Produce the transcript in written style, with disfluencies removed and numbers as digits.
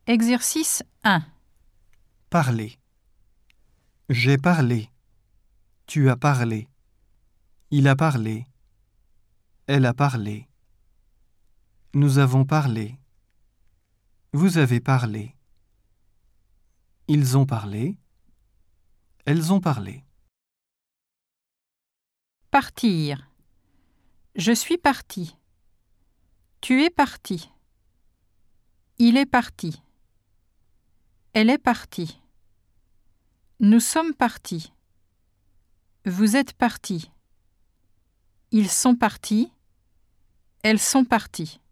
Exercice 1. Parler. J'ai parlé. Tu as parlé. Il a parlé. Elle a parlé. Nous avons parlé. Vous avez parlé. Ils ont parlé. Elles ont parlé. Partir. Je suis parti. Tu es parti. Il est parti. Elle est partie. Nous sommes partis. Vous êtes partis. Ils sont partis. Elles sont parties.